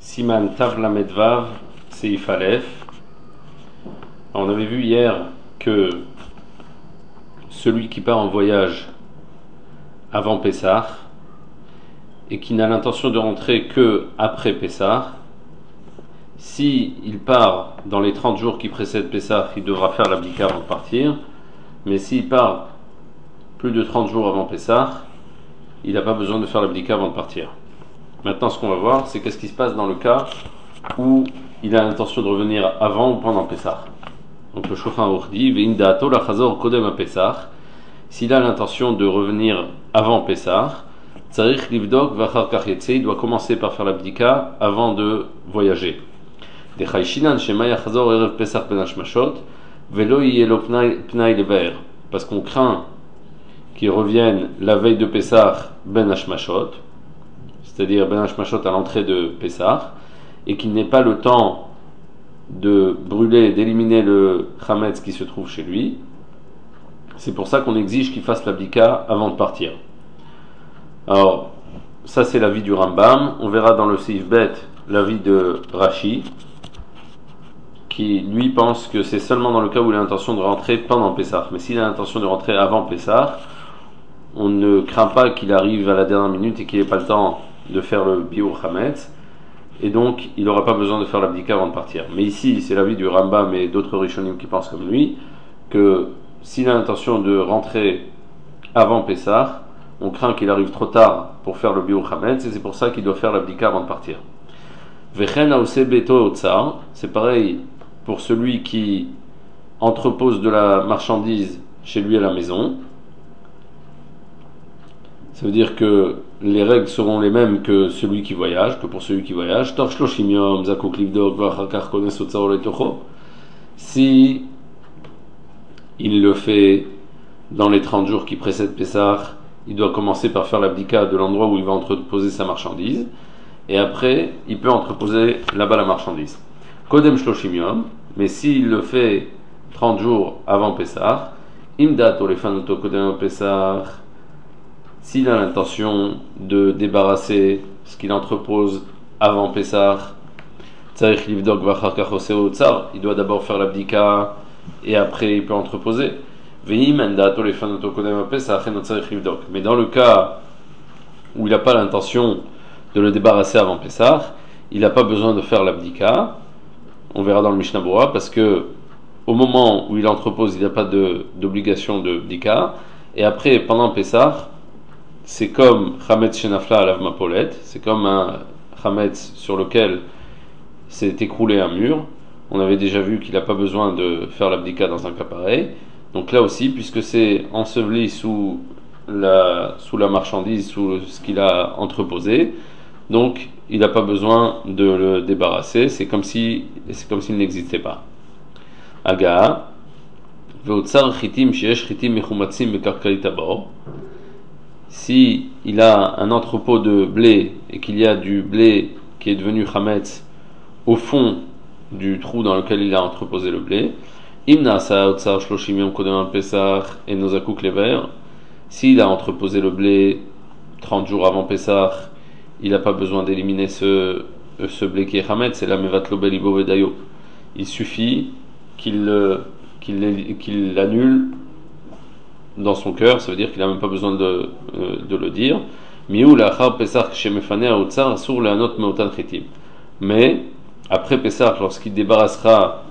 Siman Tav Lamed Vav Seif Aleph. On avait vu hier que celui qui part en voyage avant Pessah et qui n'a l'intention de rentrer que après Pessah, si il part dans les 30 jours qui précèdent Pessah, il devra faire l'abdika avant de partir. Mais s'il part plus de 30 jours avant Pessah, il n'a pas besoin de faire l'abdika avant de partir. Maintenant, ce qu'on va voir, c'est qu'est-ce qui se passe dans le cas où il a l'intention de revenir avant ou pendant Pessah. Donc le Shulchan Aruch dit Ve'im da'ato lachazor kodem à Pessah. S'il a l'intention de revenir avant Pessah, tzarich livdok v'achar kach yetze, il doit commencer par faire l'abdika avant de voyager. Dechai shinan shema yachazor erev Pessah ben hashmashot ve'lo yeh lo pnai lever, parce qu'on craint qu'il revienne la veille de Pessah ben hashmashot, c'est-à-dire Ben Hashmashot à l'entrée de Pessah, et qu'il n'ait pas le temps de brûler, d'éliminer le Chametz qui se trouve chez lui. C'est pour ça qu'on exige qu'il fasse l'abdika avant de partir. Alors, ça c'est l'avis du Rambam. On verra dans le Seif Bet l'avis de Rashi, qui lui pense que c'est seulement dans le cas où il a l'intention de rentrer pendant Pessah. Mais s'il a l'intention de rentrer avant Pessah, on ne craint pas qu'il arrive à la dernière minute et qu'il n'ait pas le temps de faire le biur chametz, et donc il n'aura pas besoin de faire l'abdika avant de partir. Mais ici, c'est l'avis du Rambam et d'autres Rishonim qui pensent comme lui, que s'il a l'intention de rentrer avant Pessah, on craint qu'il arrive trop tard pour faire le biur chametz, et c'est pour ça qu'il doit faire l'abdika avant de partir. Vechen haose beto otsar, c'est pareil pour celui qui entrepose de la marchandise chez lui à la maison. Ça veut dire que les règles seront les mêmes que celui qui voyage, que pour celui qui voyage. Si il le fait dans les 30 jours qui précèdent Pessah, il doit commencer par faire l'abdika de l'endroit où il va entreposer sa marchandise, et après il peut entreposer là-bas la marchandise. Kodem shloshim yom, mais s'il le fait 30 jours avant Pessah, imdat olefanoto kodem Pessah, s'il a l'intention de débarrasser ce qu'il entrepose avant Pessah, il doit d'abord faire l'abdika et après il peut entreposer. Mais dans le cas où il n'a pas l'intention de le débarrasser avant Pessah, il n'a pas besoin de faire l'abdika. On verra dans le Mishnah Bora, parce que au moment où il entrepose, il n'y a pas d'obligation de bdika, et après, pendant Pessah, c'est comme Chametz Shenafla à l'Avmapolet, c'est comme un Chametz sur lequel s'est écroulé un mur. On avait déjà vu qu'il n'a pas besoin de faire l'abdika dans un cas pareil. Donc là aussi, puisque c'est enseveli sous la marchandise, sous ce qu'il a entreposé, donc il n'a pas besoin de le débarrasser, c'est comme s'il n'existait pas. Aga, Veotsar Chitim Sheesh Chitim Mechumatzim Mekarkalit Abor. Si il a un entrepôt de blé et qu'il y a du blé qui est devenu chametz au fond du trou dans lequel il a entreposé le blé, imna sa otsar shloshim yom kodem pesach et nozakuk lever, s'il a entreposé le blé 30 jours avant Pessah, il n'a pas besoin d'éliminer ce blé qui est chametz, c'est la mevatlo belibo vedayo. Il suffit qu'il l'annule dans son cœur, ça veut dire qu'il n'a même pas besoin de le dire. Mais après Pessah, lorsqu'il débarrassera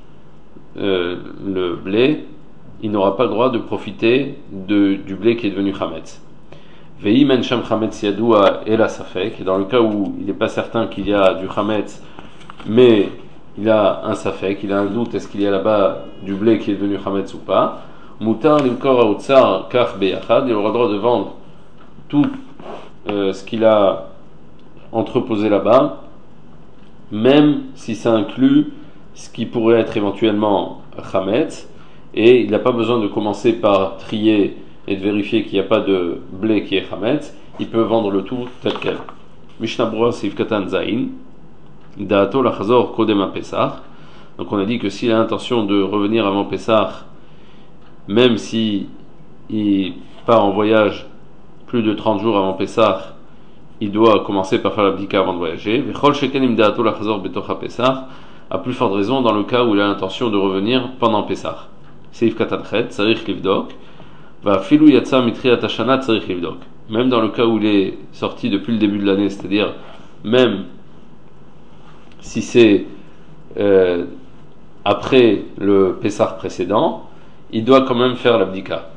le blé, il n'aura pas le droit de profiter du blé qui est devenu chametz. Et dans le cas où il n'est pas certain qu'il y a du chametz, mais il a un safek, il a un doute, est-ce qu'il y a là-bas du blé qui est devenu chametz ou pas, Moutar l'imkor haotsar kach beyachad, il aura le droit de vendre tout ce qu'il a entreposé là-bas, même si ça inclut ce qui pourrait être éventuellement chametz, et il n'a pas besoin de commencer par trier et de vérifier qu'il n'y a pas de blé qui est chametz, il peut vendre le tout tel quel. Mishnah Bura Seif Katan Zain, Da'ato lachazor kodem à Pessah. Donc on a dit que s'il a l'intention de revenir avant Pessah, même si il part en voyage plus de 30 jours avant Pessah, il doit commencer par faire l'abdika avant de voyager. Vechol sheken im da'ato lachazor betoch ha-Pesach, à plus forte raison dans le cas où il a l'intention de revenir pendant Pesach. Seif katanchet, tzarich livdok, va filou yatsa mitriat hashana tzarich livdok. Même dans le cas où il est sorti depuis le début de l'année, c'est-à-dire même si c'est après le Pesach précédent, il doit quand même faire l'abdika.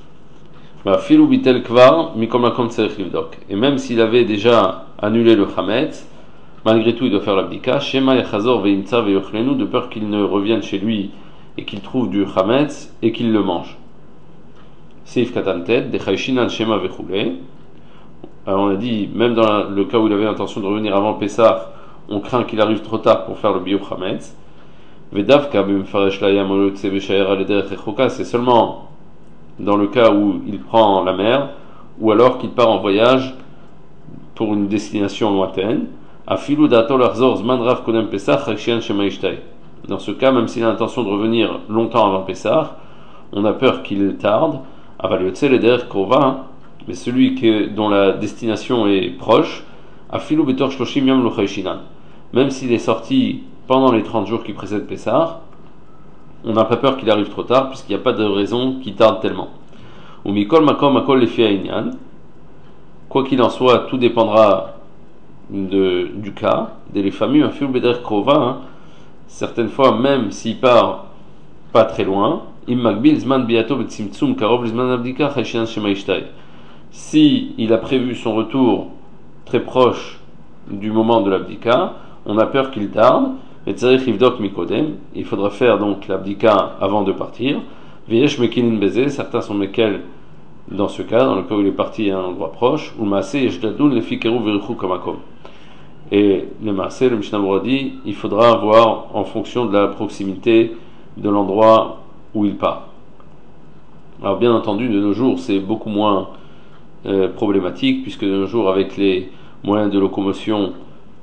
Et même s'il avait déjà annulé le chametz, malgré tout il doit faire l'abdika. Shema yachazor veimtsa veyochlenu, de peur qu'il ne revienne chez lui et qu'il trouve du chametz et qu'il le mange. Seif katantet dechayshinan shema vechule. Alors on a dit, même dans le cas où il avait l'intention de revenir avant Pessah, on craint qu'il arrive trop tard pour faire le biur chametz. Vedavka b'mfaresh layam olotse v'shayer alederech rechoka, c'est seulement dans le cas où il prend la mer, ou alors qu'il part en voyage pour une destination lointaine. Afilu dato larzor zman rav kodem Pesach chakshian shema ishtai. Dans ce cas, même s'il a l'intention de revenir longtemps avant Pessah, on a peur qu'il tarde. Aval yotze lederech krova, mais celui dont la destination est proche, afilu betor shloshim yom lo chayshinan. Même s'il est sorti pendant les 30 jours qui précèdent Pessah, on n'a pas peur qu'il arrive trop tard, puisqu'il n'y a pas de raison qu'il tarde tellement. Ou mikol makom akol lefi ha'inyan. Quoi qu'il en soit, tout dépendra du cas. Des familles, un fiul beder krova, certaines fois, même s'il part pas très loin, im magbil zman biato betzimtzum karov zman abdika chayshinan shema ishtai. Si il a prévu son retour très proche du moment de l'abdika, on a peur qu'il tarde. Et tzarich livdok mikodem, il faudra faire donc l'abdika avant de partir. Viesh mekinin beze, certains sont mekel dans ce cas, dans le cas où il est parti à un endroit proche. Ou maase yeshdadun lefi keru verichu kamakom. Et le maase, le Mishnah Berurah dit, il faudra voir en fonction de la proximité de l'endroit où il part. Alors bien entendu, de nos jours, c'est beaucoup moins problématique, puisque de nos jours, avec les moyens de locomotion,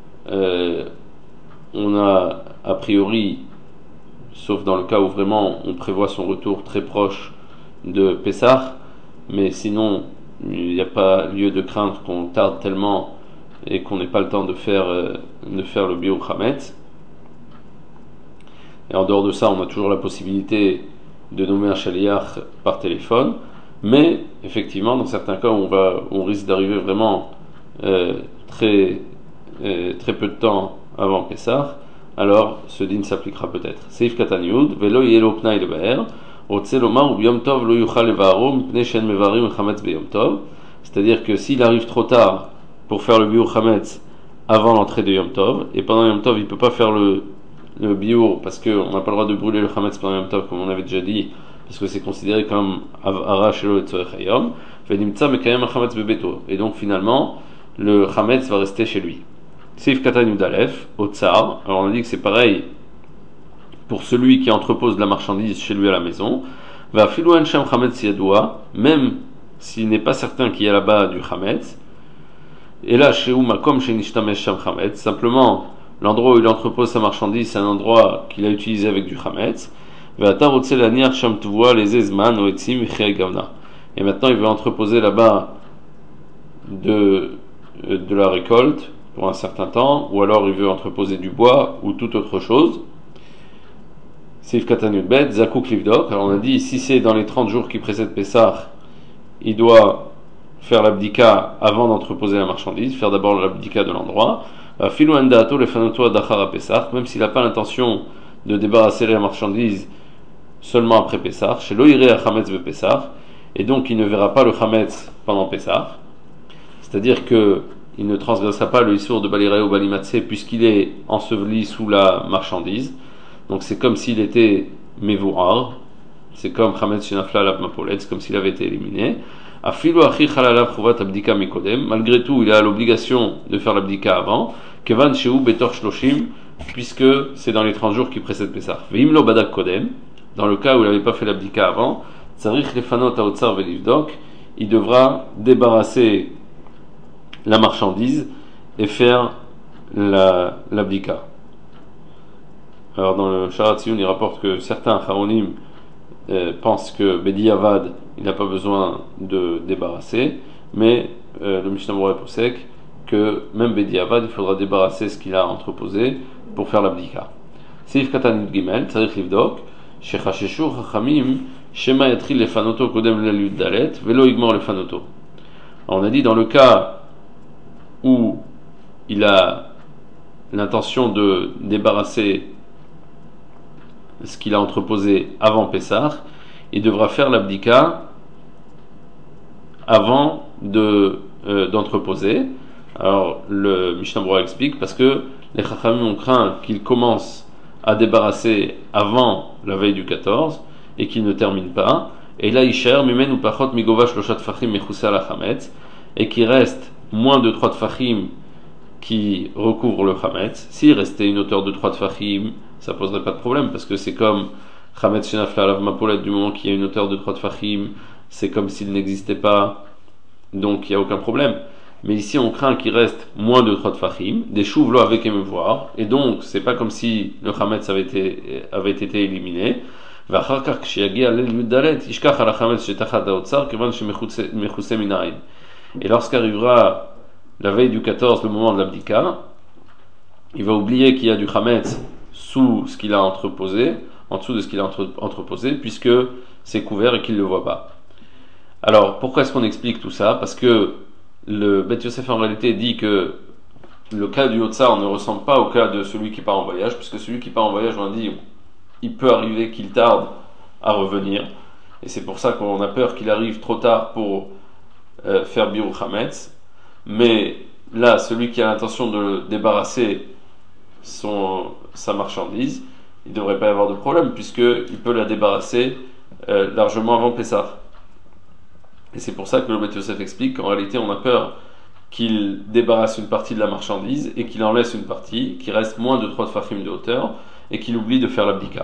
on a a priori, sauf dans le cas où vraiment on prévoit son retour très proche de Pessah, mais sinon il n'y a pas lieu de craindre qu'on tarde tellement et qu'on n'ait pas le temps de faire le biur chametz. Et en dehors de ça, on a toujours la possibilité de nommer un shaliach par téléphone, mais effectivement dans certains cas on risque d'arriver vraiment très peu de temps avant Pessah, alors ce din s'appliquera peut-être. Seif katan yud, velo yelo pnai lebaer, otse lomar ou yom tov lo yuchal levaro mipnei shen mevarim chametz beyom tov. C'est-à-dire que s'il arrive trop tard pour faire le biur chametz avant l'entrée de yom tov, et pendant yom tov il peut pas faire le biur parce qu'on n'a pas le droit de brûler le chametz pendant yom tov comme on avait déjà dit, parce que c'est considéré comme hara shelo etzorech hayom, venimtza mekayem chametz bebeto, et donc finalement le chametz va rester chez lui. Seif katan yudalef, au tsar. Alors on a dit que c'est pareil pour celui qui entrepose de la marchandise chez lui à la maison. Va filouan sham chametz yadoua, même s'il n'est pas certain qu'il y a là-bas du chametz. Et là, chez Umakom, chez Nishtamesh sham chametz, simplement l'endroit où il entrepose sa marchandise, c'est un endroit qu'il a utilisé avec du chametz. Va tarotse laniar sham tuvua les ezman oetzim gavna. Et maintenant il veut entreposer là-bas de la récolte pour un certain temps, ou alors il veut entreposer du bois ou toute autre chose. Seif katan yudbet, zakuk livdok. Alors on a dit, si c'est dans les 30 jours qui précèdent Pessah, il doit faire l'abdika avant d'entreposer la marchandise, faire d'abord l'abdika de l'endroit. Filu endato lefanoto adachara Pessah, même s'il n'a pas l'intention de débarrasser la marchandise seulement après Pessah, chez loïre chametz be Pessah, et donc il ne verra pas le chametz pendant Pessah. C'est-à-dire que il ne transgressera pas le issour de baliré ou balimatsé puisqu'il est enseveli sous la marchandise. Donc c'est comme s'il était mevouar, c'est comme chametz shenafla alav mapolet, c'est comme s'il avait été éliminé. Afilu achi chalalav chovat abdika mikodem, malgré tout il a l'obligation de faire l'abdika avant, kevan sheu betor shloshim, puisque c'est dans les 30 jours qui précèdent Pessah. Veim lo badak kodem, dans le cas où il n'avait pas fait l'abdika avant, tzarich lefanot haotzar velivdok, il devra débarrasser la marchandise et faire l'abdika. Alors dans le Sharat Tziyun, il rapporte que certains Charonim pensent que Bedi Avad, il n'a pas besoin de débarrasser, mais le Mishnah Berurah posek que même Bediavad, il faudra débarrasser ce qu'il a entreposé pour faire l'abdika. Seif Katan Gimel, Tzarich Livdok, Shechasheshu Chachamim, Shema Yatril Lefanoto Kodem Lelud Dalet, Velo Igmor Lefanoto. On a dit dans le cas où il a l'intention de débarrasser ce qu'il a entreposé avant Pessah, il devra faire l'abdika avant d'entreposer. Alors le Mishnah Berurah explique parce que les Chachamim ont craint qu'il commence à débarrasser avant la veille du 14 et qu'il ne termine pas. Et là, Isher, Mimen ou Pachot Migova Shloshat Fachim Mechoussa la Chametz, et qu'il reste moins de 3 Tfachim qui recouvrent le Chametz. S'il restait une hauteur de 3 Tfachim, ça poserait pas de problème parce que c'est comme Chametz Shenafla Alav Mapolet, du moment qu'il y a une hauteur de 3 Tfachim, c'est comme s'il n'existait pas, donc il n'y a aucun problème. Mais ici on craint qu'il reste moins de 3 Tfachim, des chouvlo avec émeuvoir, et donc c'est pas comme si le Chametz avait été éliminé. Et lorsqu'arrivera la veille du 14, le moment de l'abdika, il va oublier qu'il y a du Chametz sous ce qu'il a entreposé, en dessous de ce qu'il a entreposé, puisque c'est couvert et qu'il ne le voit pas. Alors, pourquoi est-ce qu'on explique tout ça? Parce que le Beth Yosef en réalité dit que le cas du Hotzar ne ressemble pas au cas de celui qui part en voyage, puisque celui qui part en voyage, on a dit, il peut arriver qu'il tarde à revenir, et c'est pour ça qu'on a peur qu'il arrive trop tard pour faire Birur Chametz. Mais là, celui qui a l'intention de débarrasser sa marchandise, il ne devrait pas y avoir de problème, puisqu'il peut la débarrasser largement avant Pessah. Et c'est pour ça que le Beth Yosef explique qu'en réalité on a peur qu'il débarrasse une partie de la marchandise et qu'il en laisse une partie qui reste moins de 3 tfachim de hauteur et qu'il oublie de faire l'abdika.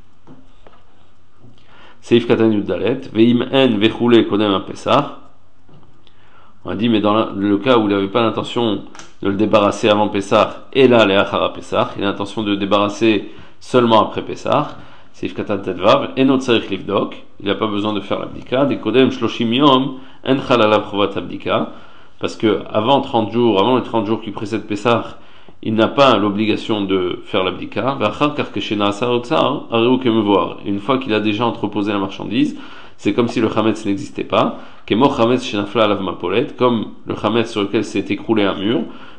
Seif Katan Yuddalet, Veim en vechule kodem Pessah. On a dit, mais dans le cas où il n'avait pas l'intention de le débarrasser avant Pessah, et là, les Achara Pessah, il a l'intention de le débarrasser seulement après Pessah, Seif Katan Tedvav, et not Tzarich Livdok, il n'a pas besoin de faire l'abdika, des Kodem Shloshim Yom, en Chalalav Chovat Abdika, parce que avant les 30 jours qui précèdent Pessah, il n'a pas l'obligation de faire l'abdika, et une fois qu'il a déjà entreposé la marchandise, c'est comme si le Chametz n'existait pas, comme le Chametz sur lequel s'est écroulé un mur,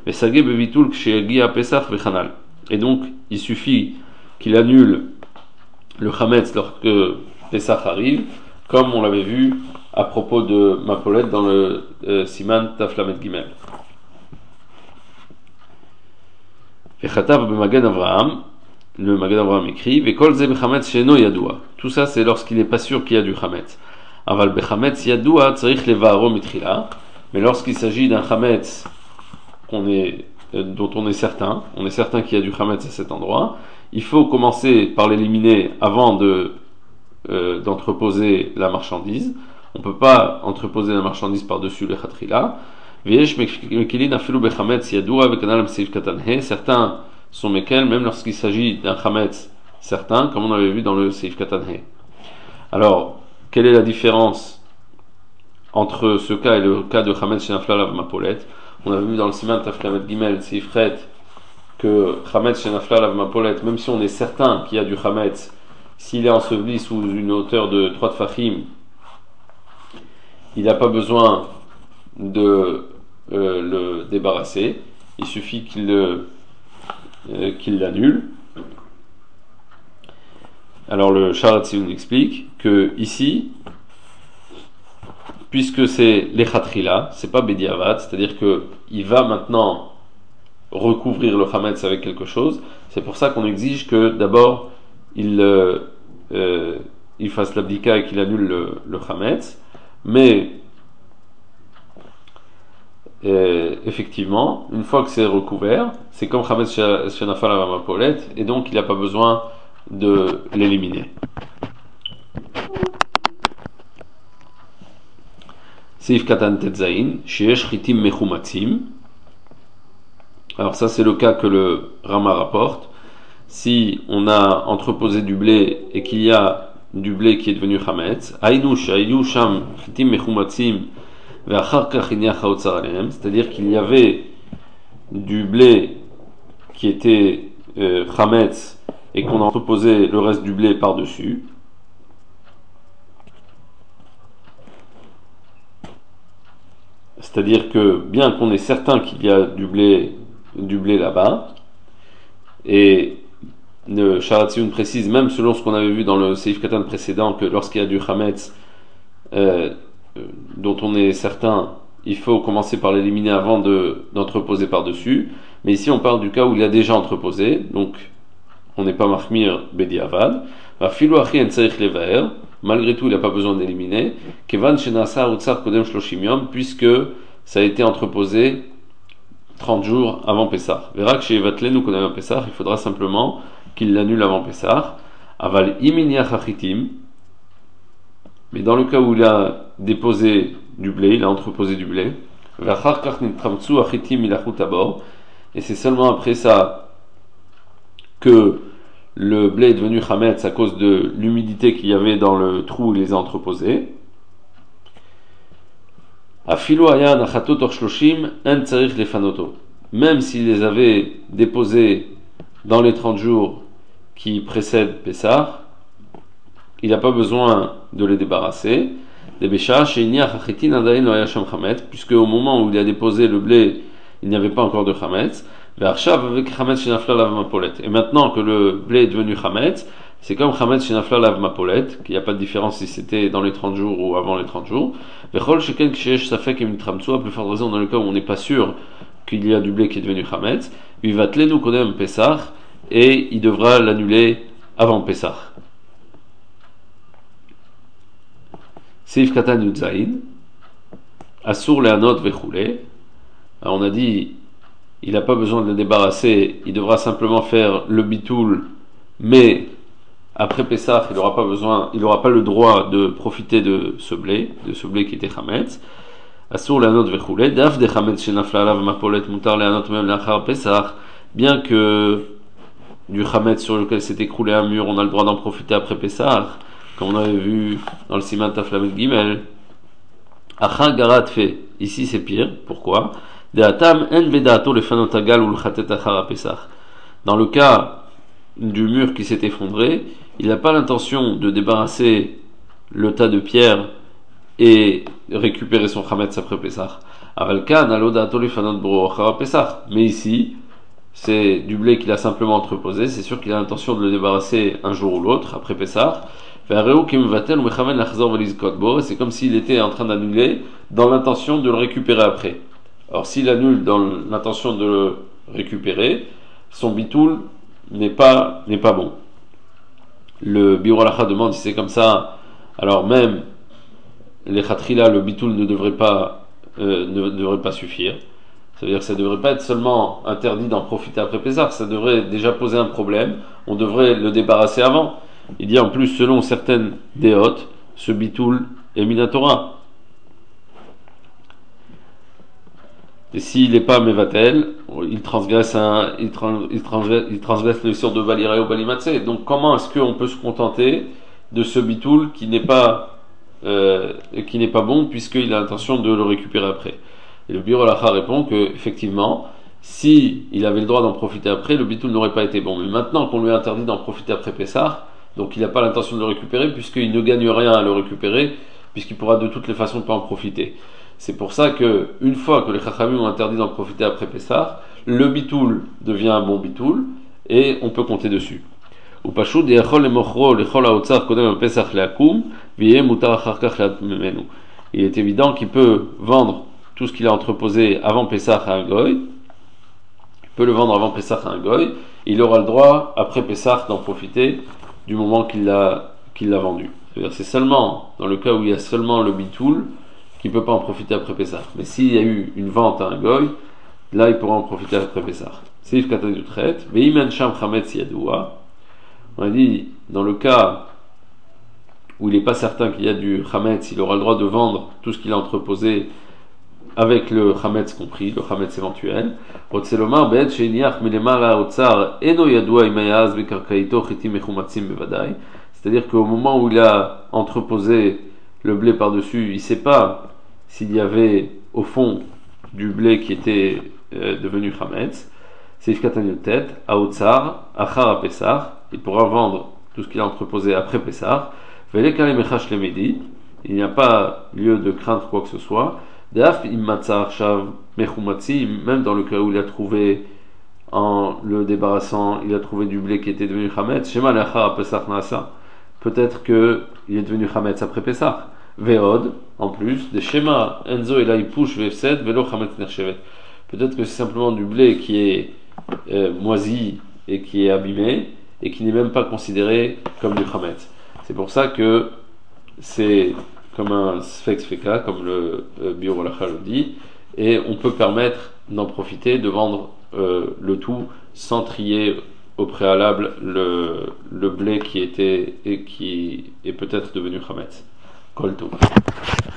et donc il suffit qu'il annule le Chametz lorsque Pessah arrive, comme on l'avait vu à propos de Mapolet dans le Siman Taflamet Gimel. Le Magad Avraham écrit tout ça c'est lorsqu'il n'est pas sûr qu'il y a du Chametz. Aval bechametz yadua tzarich levaro mitrila. Mais lorsqu'il s'agit d'un Chametz dont on est certain qu'il y a du Chametz à cet endroit, il faut commencer par l'éliminer avant d'entreposer la marchandise. On ne peut pas entreposer la marchandise par-dessus le chatrila. Certains sont mekel, même lorsqu'il s'agit d'un Chametz certain, comme on avait vu dans le Seif Katan He. Alors, quelle est la différence entre ce cas et le cas de Chametz Shenafla Lav Mapolet? On avait vu dans le Siman Taflamet Gimel, Seif Ret, que Chametz Shenafla Lav Mapolet, même si on est certain qu'il y a du Chametz, s'il est enseveli sous une hauteur de 3 tfachim, il n'a pas besoin de le débarrasser, il suffit qu'il l'annule. Alors le Sharat Tziyun explique que ici, puisque c'est l'Echatrila, c'est pas Bediavad, c'est-à-dire que il va maintenant recouvrir le Chametz avec quelque chose, c'est pour ça qu'on exige que d'abord il fasse l'abdika et qu'il annule le Chametz, mais effectivement, une fois que c'est recouvert, c'est comme Chametz Shenafal Mapolet, et donc il n'a pas besoin de l'éliminer. Seif Katan Tetzain, Sheesh Chitim Mechumatzim. Alors ça c'est le cas que le Rama rapporte. Si on a entreposé du blé et qu'il y a du blé qui est devenu Chametz, Ainu Sham Chitim Mechumatzim, c'est-à-dire qu'il y avait du blé qui était chametz et qu'on a entreposé le reste du blé par-dessus, c'est-à-dire que bien qu'on est certain qu'il y a du blé là-bas, et le Sharatziun précise, même selon ce qu'on avait vu dans le Seif Katan précédent, que lorsqu'il y a du chametz euh, dont on est certain, il faut commencer par l'éliminer avant d'entreposer par-dessus. Mais ici, on parle du cas où il a déjà entreposé, donc on n'est pas marmir bediavad. Malgré tout, il n'a pas besoin d'éliminer. Puisque ça a été entreposé 30 jours avant Pessah. Verra que chez Evatlé, nous connaissons Pessah, il faudra simplement qu'il l'annule avant Pessah. Aval iminiach achitim. Mais dans le cas où il a déposé du blé, il a entreposé du blé, et c'est seulement après ça que le blé est devenu chametz à cause de l'humidité qu'il y avait dans le trou où il les a entreposés. Même s'il les avait déposés dans les 30 jours qui précèdent Pessah, il n'a pas besoin de les débarrasser. Puisque au moment où il a déposé le blé, il n'y avait pas encore de chametz. Et maintenant que le blé est devenu chametz, c'est comme chametz shenafla lav mapolet, qu'il n'y a pas de différence si c'était dans les 30 jours ou avant les 30 jours. Plus forte raison dans le cas où on n'est pas sûr qu'il y a du blé qui est devenu chametz, vivatlenu kodem Pesach, et il devra l'annuler avant Pessah. Seif Katan Yudzaïn, Asur Leanot Vechoulé. On a dit, il n'a pas besoin de le débarrasser, il devra simplement faire le bitoul, mais après Pessah, il n'aura pas le droit de profiter de ce blé qui était chametz. Asur Leanot Vechoulé, Daf de chametz shenafla alav mapolet mutar leanot mem lachar Pessah, bien que du chametz sur lequel s'est écroulé un mur, on a le droit d'en profiter après Pessah. Comme on avait vu dans le Siman Taflamet Gimel, Acha Garat fait, ici c'est pire, pourquoi? Dans le cas du mur qui s'est effondré, il n'a pas l'intention de débarrasser le tas de pierres et récupérer son chametz après Pessah. Mais ici, c'est du blé qu'il a simplement entreposé, c'est sûr qu'il a l'intention de le débarrasser un jour ou l'autre après Pessah. C'est comme s'il était en train d'annuler dans l'intention de le récupérer après. Or, s'il annule dans l'intention de le récupérer, son bitoul n'est pas bon. Le Biur Halacha demande si c'est comme ça, alors même les khatrila, le bitoul ne devrait pas suffire. Ça veut dire que ça ne devrait pas être seulement interdit d'en profiter après Pessah, ça devrait déjà poser un problème, on devrait le débarrasser avant. Il dit en plus, selon certaines déotes, ce bitoul est minatora. Et s'il n'est pas mevatel, il transgresse le sur de Valira ou Balimatse. Donc comment est-ce qu'on peut se contenter de ce bitoul qui n'est pas bon puisqu'il a l'intention de le récupérer après? Et le Biur Halacha répond que effectivement, si il avait le droit d'en profiter après, le bitoul n'aurait pas été bon. Mais maintenant qu'on lui a interdit d'en profiter après Pessah, donc il n'a pas l'intention de le récupérer puisqu'il ne gagne rien à le récupérer, puisqu'il pourra de toutes les façons pas en profiter. C'est pour ça que une fois que les Chachamim ont interdit d'en profiter après Pessah, le bitoul devient un bon bitoul et on peut compter dessus. Il est évident qu'il peut vendre tout ce qu'il a entreposé avant Pessah à un goy, il peut le vendre avant Pessah à un goy, il aura le droit après Pessah d'en profiter du moment qu'il l'a vendu. C'est-à-dire c'est seulement dans le cas où il y a seulement le bitoul qu'il ne peut pas en profiter après Pessah. Mais s'il y a eu une vente à un goy, là il pourra en profiter après Pessah. Seif Katan Yutret, Veimen Sham Chametz Yadoua. On a dit, dans le cas où il n'est pas certain qu'il y a du chametz, il aura le droit de vendre tout ce qu'il a entreposé avec le chametz compris, le chametz éventuel. C'est-à-dire qu'au moment où il a entreposé le blé par-dessus, il ne sait pas s'il y avait au fond du blé qui était devenu chametz. Seif Katanyutet, Aotsar, Achar Pessar, il pourra vendre tout ce qu'il a entreposé après Pessar. Velekale Mechash Lemedi, il n'y a pas lieu de craindre quoi que ce soit. Deaf Immatzar Shav Mechumatzi, même dans le cas où il a trouvé, en le débarrassant, il a trouvé du blé qui était devenu chametz. Shema Achar Pessar Nasa, peut-être qu'il est devenu chametz après Pessar. Veod, en plus, des schémas Enzo Elai Push Vefsed, Velo Chametz Nershevet. Peut-être que c'est simplement du blé qui est moisi et qui est abîmé et qui n'est même pas considéré comme du chametz. C'est pour ça que c'est comme un sfex feka, comme le Biur Halacha le dit, et on peut permettre d'en profiter, de vendre le tout sans trier au préalable le blé qui était et qui est peut-être devenu chametz. Kol tov.